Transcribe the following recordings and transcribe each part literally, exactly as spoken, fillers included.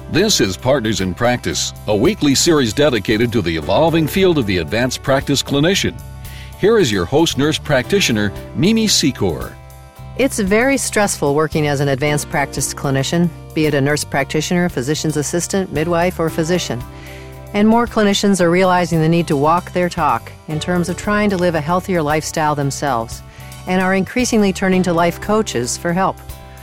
This is Partners in Practice, a weekly series dedicated to the evolving field of the advanced practice clinician. Here is your host nurse practitioner, Mimi Secor. It's very stressful working as an advanced practice clinician, be it a nurse practitioner, physician's assistant, midwife, or physician. And more clinicians are realizing the need to walk their talk in terms of trying to live a healthier lifestyle themselves, and are increasingly turning to life coaches for help.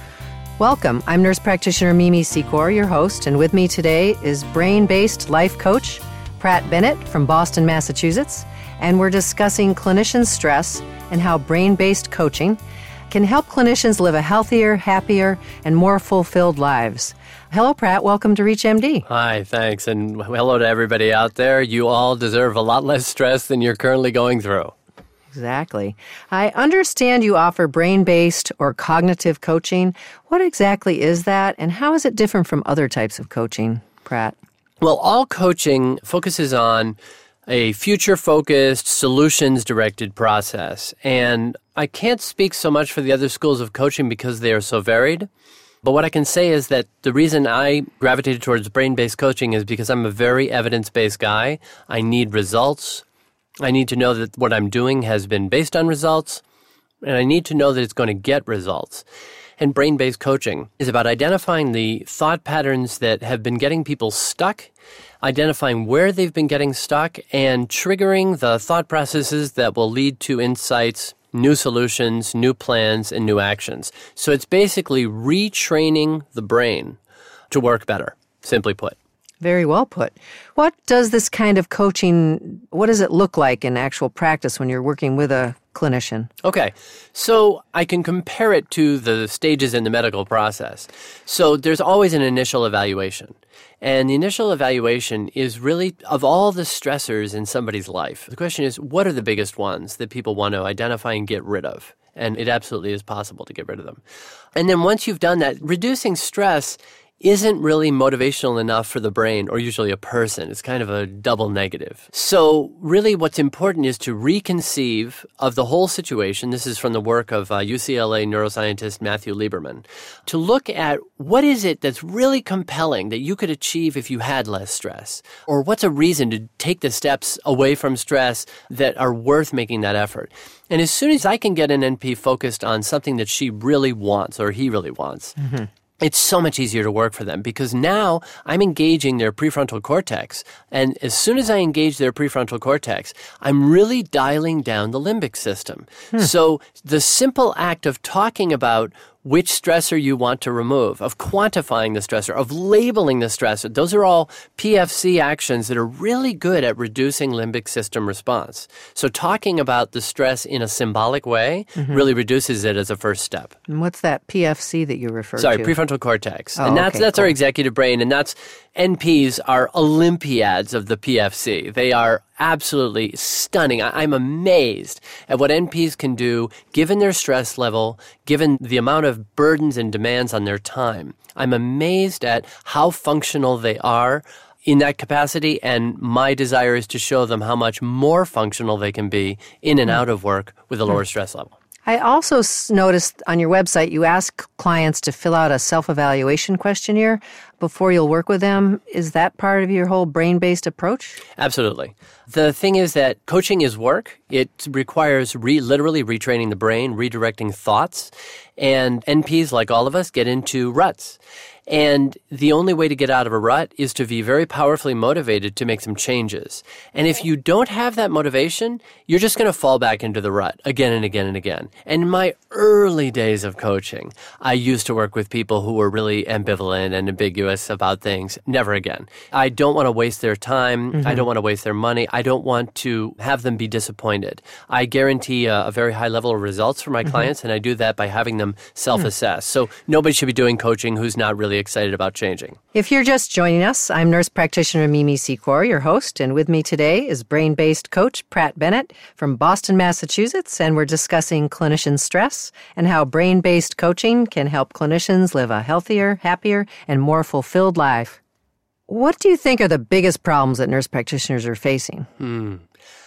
Welcome, I'm nurse practitioner Mimi Secor, your host, and with me today is brain-based life coach Pratt Bennett from Boston, Massachusetts, and we're discussing clinician stress and how brain-based coaching can help clinicians live a healthier, happier, and more fulfilled lives. Hello, Pratt. Welcome to ReachMD. Hi, thanks, and hello to everybody out there. You all deserve a lot less stress than you're currently going through. Exactly. I understand you offer brain-based or cognitive coaching. What exactly is that, and how is it different from other types of coaching, Pratt? Well, all coaching focuses on a future-focused, solutions-directed process. And I can't speak so much for the other schools of coaching because they are so varied. But what I can say is that the reason I gravitated towards brain-based coaching is because I'm a very evidence-based guy. I need results. I need to know that what I'm doing has been based on results. And I need to know that it's going to get results. And brain-based coaching is about identifying the thought patterns that have been getting people stuck, identifying where they've been getting stuck, and triggering the thought processes that will lead to insights, new solutions, new plans, and new actions. So it's basically retraining the brain to work better, simply put. Very well put. What does this kind of coaching, what does it look like in actual practice when you're working with a clinician? Okay, so I can compare it to the stages in the medical process. So there's always an initial evaluation. And the initial evaluation is really, of all the stressors in somebody's life, the question is, what are the biggest ones that people want to identify and get rid of? And it absolutely is possible to get rid of them. And then once you've done that, reducing stress isn't really motivational enough for the brain or usually a person. It's kind of a double negative. So really what's important is to reconceive of the whole situation. This is from the work of uh, U C L A neuroscientist Matthew Lieberman. To look at what is it that's really compelling that you could achieve if you had less stress? Or what's a reason to take the steps away from stress that are worth making that effort? And as soon as I can get an N P focused on something that she really wants or he really wants, mm-hmm. it's so much easier to work for them because now I'm engaging their prefrontal cortex. And as soon as I engage their prefrontal cortex, I'm really dialing down the limbic system. Hmm. So the simple act of talking about which stressor you want to remove, of quantifying the stressor, of labeling the stressor. Those are all P F C actions that are really good at reducing limbic system response. So talking about the stress in a symbolic way mm-hmm. really reduces it as a first step. And what's that P F C that you refer Sorry, to? Sorry, prefrontal cortex. Oh, and that's okay, that's cool. our executive brain, and that's N Ps are Olympiads of the P F C. They are absolutely stunning. I, I'm amazed at what N Ps can do given their stress level, given the amount of burdens and demands on their time. I'm amazed at how functional they are in that capacity, and my desire is to show them how much more functional they can be in and out of work with a lower stress level. I also noticed on your website you ask clients to fill out a self-evaluation questionnaire before you'll work with them. Is that part of your whole brain-based approach? Absolutely. The thing is that coaching is work. It requires re- literally retraining the brain, redirecting thoughts, and N Ps, like all of us, get into ruts. And the only way to get out of a rut is to be very powerfully motivated to make some changes. And if you don't have that motivation, you're just going to fall back into the rut again and again and again. And in my early days of coaching, I used to work with people who were really ambivalent and ambiguous about things. Never again. I don't want to waste their time. Mm-hmm. I don't want to waste their money. I don't want to have them be disappointed. I guarantee a, a very high level of results for my mm-hmm. clients, and I do that by having them self-assess. Mm-hmm. So nobody should be doing coaching who's not really excited about changing. If you're just joining us, I'm nurse practitioner Mimi Secor, your host, and with me today is brain-based coach Pratt Bennett from Boston, Massachusetts, and we're discussing clinician stress and how brain-based coaching can help clinicians live a healthier, happier, and more fulfilled life. What do you think are the biggest problems that nurse practitioners are facing? Hmm.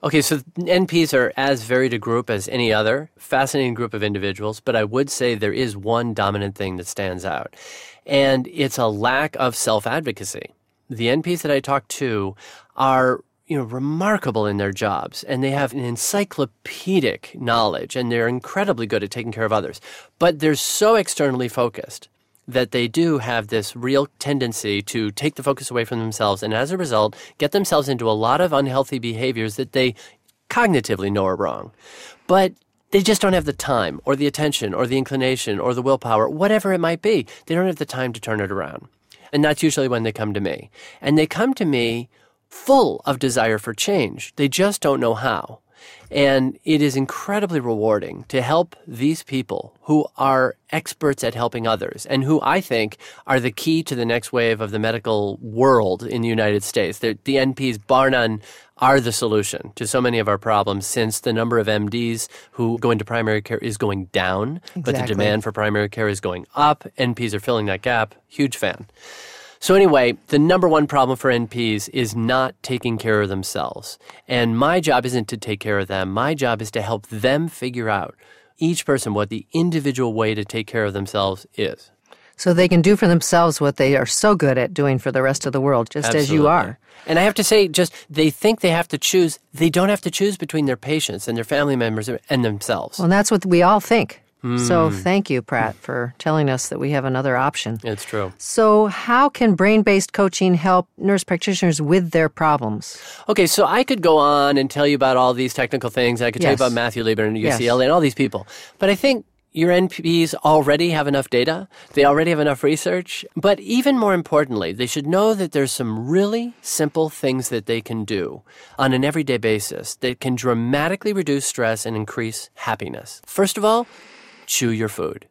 Okay, so N Ps are as varied a group as any other, fascinating group of individuals, but I would say there is one dominant thing that stands out, and it's a lack of self-advocacy. The N Ps that I talk to are you know, remarkable in their jobs, and they have an encyclopedic knowledge, and they're incredibly good at taking care of others. But they're so externally focused that they do have this real tendency to take the focus away from themselves, and as a result, get themselves into a lot of unhealthy behaviors that they cognitively know are wrong. But they just don't have the time, or the attention, or the inclination, or the willpower, whatever it might be. They don't have the time to turn it around. And that's usually when they come to me. And they come to me full of desire for change. They just don't know how. And it is incredibly rewarding to help these people who are experts at helping others and who I think are the key to the next wave of the medical world in the United States. The, the N Ps, bar none, are the solution to so many of our problems, since the number of M Ds who go into primary care is going down, exactly. But the demand for primary care is going up. N Ps are filling that gap. Huge fan. So anyway, the number one problem for N Ps is not taking care of themselves. And my job isn't to take care of them. My job is to help them figure out, each person, what the individual way to take care of themselves is. So they can do for themselves what they are so good at doing for the rest of the world, just Absolutely. as you are. And I have to say, just they think they have to choose. They don't have to choose between their patients and their family members and themselves. Well, and that's what we all think. Mm. So thank you, Pratt, for telling us that we have another option. It's true. So how can brain-based coaching help nurse practitioners with their problems? Okay, so I could go on and tell you about all these technical things. I could yes. tell you about Matthew Lieber and U C L A yes. and all these people. But I think your N Ps already have enough data. They already have enough research. But even more importantly, they should know that there's some really simple things that they can do on an everyday basis that can dramatically reduce stress and increase happiness. First of all, chew your food.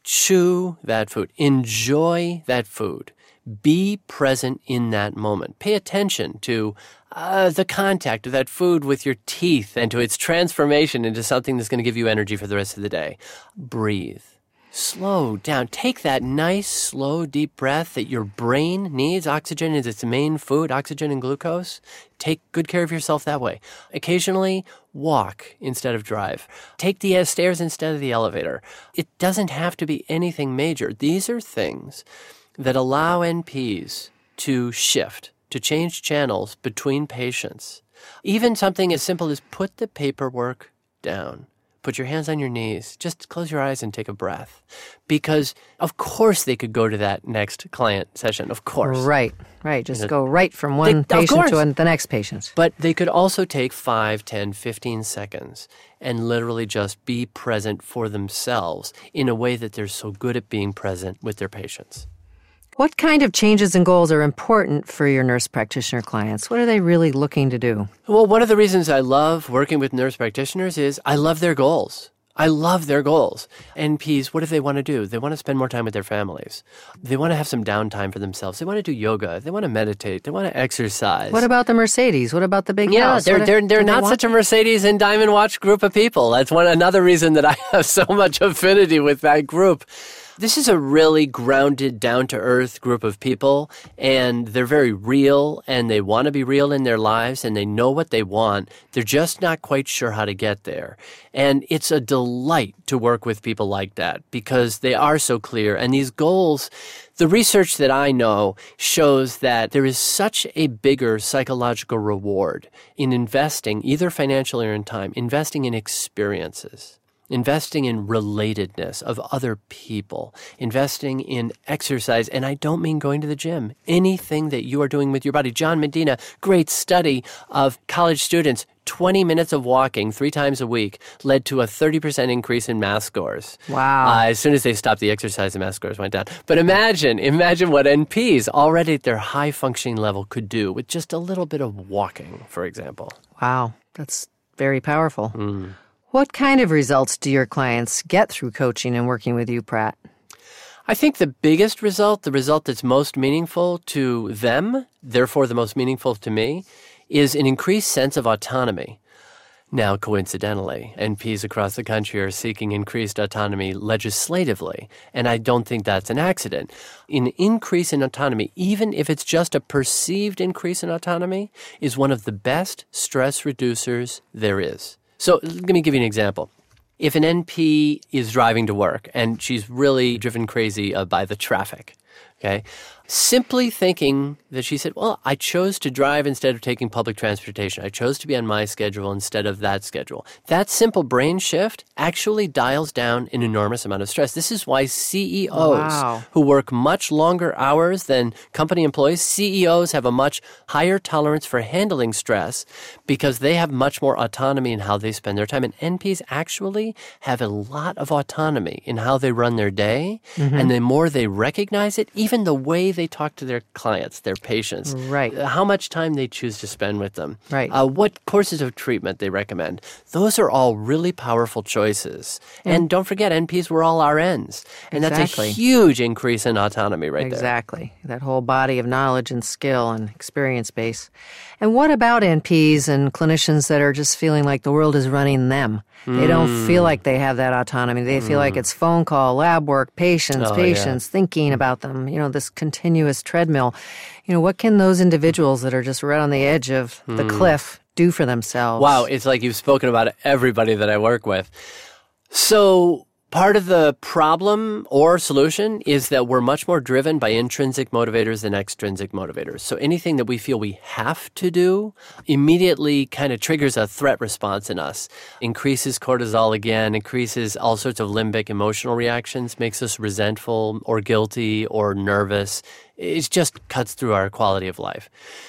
Chew that food. Enjoy that food. Be present in that moment. Pay attention to uh, the contact of that food with your teeth and to its transformation into something that's going to give you energy for the rest of the day. Breathe. Slow down. Take that nice, slow, deep breath that your brain needs. Oxygen is its main food, oxygen and glucose. Take good care of yourself that way. Occasionally, walk instead of drive. Take the stairs instead of the elevator. It doesn't have to be anything major. These are things that allow N Ps to shift, to change channels between patients. Even something as simple as put the paperwork down. Put your hands on your knees. Just close your eyes and take a breath. Because, of course, they could go to that next client session. Of course. Right, right. Just go right from one they, patient to the next patient. But they could also take five, ten, fifteen seconds and literally just be present for themselves in a way that they're so good at being present with their patients. What kind of changes and goals are important for your nurse practitioner clients? What are they really looking to do? Well, one of the reasons I love working with nurse practitioners is I love their goals. I love their goals. N Ps, what do they want to do? They want to spend more time with their families. They want to have some downtime for themselves. They want to do yoga. They want to meditate. They want to exercise. What about the Mercedes? What about the big yeah, house? they're What they're do they're they not want? such a Mercedes and Diamond Watch group of people. That's one another reason that I have so much affinity with that group. This is a really grounded, down-to-earth group of people, and they're very real, and they want to be real in their lives, and they know what they want. They're just not quite sure how to get there. And it's a delight to work with people like that because they are so clear. And these goals, the research that I know shows that there is such a bigger psychological reward in investing, either financially or in time, investing in experiences. Investing in relatedness of other people, investing in exercise, and I don't mean going to the gym. Anything that you are doing with your body. John Medina, great study of college students, twenty minutes of walking three times a week led to a thirty percent increase in math scores. Wow. Uh, as soon as they stopped the exercise, the math scores went down. But imagine, imagine what N Ps already at their high functioning level could do with just a little bit of walking, for example. Wow, that's very powerful. Mm. What kind of results do your clients get through coaching and working with you, Pratt? I think the biggest result, the result that's most meaningful to them, therefore the most meaningful to me, is an increased sense of autonomy. Now, coincidentally, N Ps across the country are seeking increased autonomy legislatively, and I don't think that's an accident. An increase in autonomy, even if it's just a perceived increase in autonomy, is one of the best stress reducers there is. So let me give you an example. If an N P is driving to work and she's really driven crazy uh, by the traffic, okay, simply thinking that she said, well, I chose to drive instead of taking public transportation. I chose to be on my schedule instead of that schedule. That simple brain shift actually dials down an enormous amount of stress. This is why C E Os Wow. who work much longer hours than company employees, C E Os have a much higher tolerance for handling stress because they have much more autonomy in how they spend their time. And N Ps actually have a lot of autonomy in how they run their day. Mm-hmm. And the more they recognize it, even the way they talk to their clients, their patients, Right. how much time they choose to spend with them, Right. uh, what courses of treatment they recommend. Those are all really powerful choices. Mm. And don't forget, N Ps were all R Ns. And Exactly. that's a huge increase in autonomy right there. Exactly. That whole body of knowledge and skill and experience base. And what about N Ps and clinicians that are just feeling like the world is running them? They don't feel like they have that autonomy. They feel like it's phone call, lab work, patients, Oh, patients, thinking about them, you know, this continuous treadmill. You know, what can those individuals that are just right on the edge of the cliff do for themselves? Wow, it's like you've spoken about everybody that I work with. So part of the problem or solution is that we're much more driven by intrinsic motivators than extrinsic motivators. So anything that we feel we have to do immediately kind of triggers a threat response in us, increases cortisol again, increases all sorts of limbic emotional reactions, makes us resentful or guilty or nervous. It just cuts through our quality of life.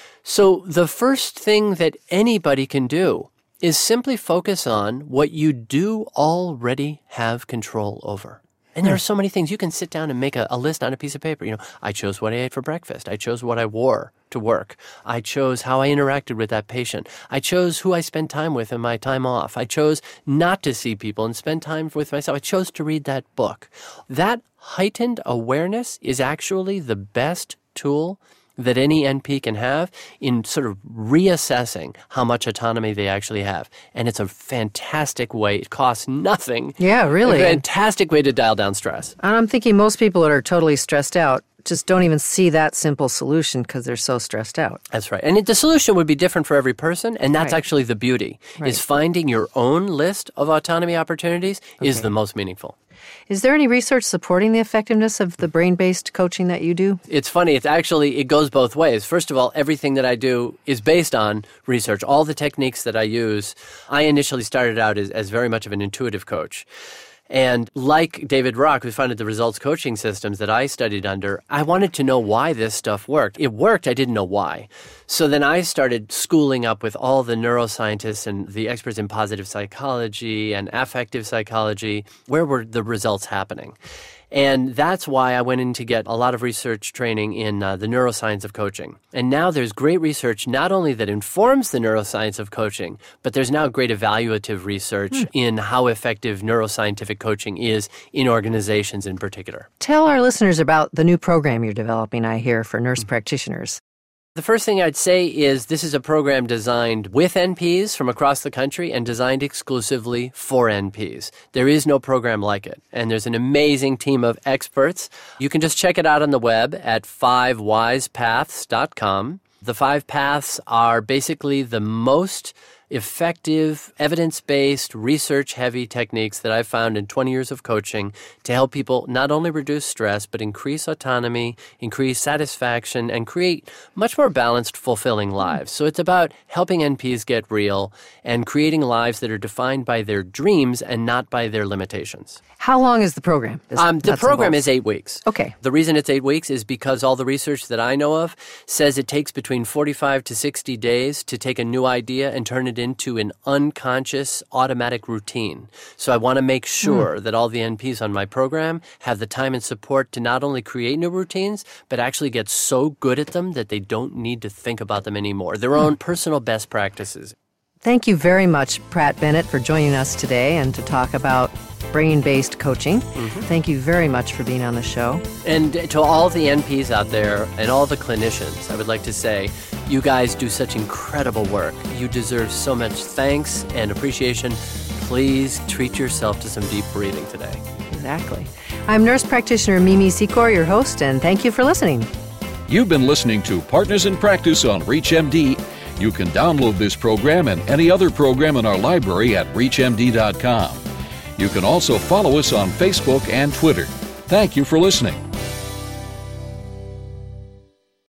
So the first thing that anybody can do is simply focus on what you do already have control over. And there are so many things. You can sit down and make a, a list on a piece of paper. You know, I chose what I ate for breakfast. I chose what I wore to work. I chose how I interacted with that patient. I chose who I spent time with in my time off. I chose not to see people and spend time with myself. I chose to read that book. That heightened awareness is actually the best tool that any N P can have in sort of reassessing how much autonomy they actually have. And it's a fantastic way. It costs nothing. Yeah, really. A fantastic way to dial down stress. And I'm thinking most people that are totally stressed out just don't even see that simple solution because they're so stressed out. That's right. And it, the solution would be different for every person, and that's Right. actually the beauty, Right. is finding your own list of autonomy opportunities is Okay. the most meaningful. Is there any research supporting the effectiveness of the brain-based coaching that you do? It's funny. It's actually, it goes both ways. First of all, everything that I do is based on research. All the techniques that I use, I initially started out as, as very much of an intuitive coach. And like David Rock, who founded the results coaching systems that I studied under, I wanted to know why this stuff worked. It worked. I didn't know why. So then I started schooling up with all the neuroscientists and the experts in positive psychology and affective psychology. Where were the results happening? And that's why I went in to get a lot of research training in uh, the neuroscience of coaching. And now there's great research not only that informs the neuroscience of coaching, but there's now great evaluative research mm. in how effective neuroscientific coaching is in organizations in particular. Tell our listeners about the new program you're developing, I hear, for nurse mm. practitioners. The first thing I'd say is this is a program designed with N Ps from across the country and designed exclusively for N Ps. There is no program like it, and there's an amazing team of experts. You can just check it out on the web at five wise paths dot com. The five paths are basically the most effective, evidence-based, research-heavy techniques that I've found in twenty years of coaching to help people not only reduce stress, but increase autonomy, increase satisfaction, and create much more balanced, fulfilling lives. So it's about helping N Ps get real and creating lives that are defined by their dreams and not by their limitations. How long is the program? Um, the program is eight weeks. Okay. The reason it's eight weeks is because all the research that I know of says it takes between forty-five to sixty days to take a new idea and turn it into an unconscious automatic routine. So I want to make sure mm. that all the N Ps on my program have the time and support to not only create new routines, but actually get so good at them that they don't need to think about them anymore. Their mm. own personal best practices. Thank you very much, Pratt Bennett, for joining us today and to talk about brain-based coaching. Mm-hmm. Thank you very much for being on the show. And to all the N Ps out there and all the clinicians, I would like to say, you guys do such incredible work. You deserve so much thanks and appreciation. Please treat yourself to some deep breathing today. Exactly. I'm nurse practitioner Mimi Secor, your host, and thank you for listening. You've been listening to Partners in Practice on ReachMD. You can download this program and any other program in our library at reach M D dot com. You can also follow us on Facebook and Twitter. Thank you for listening.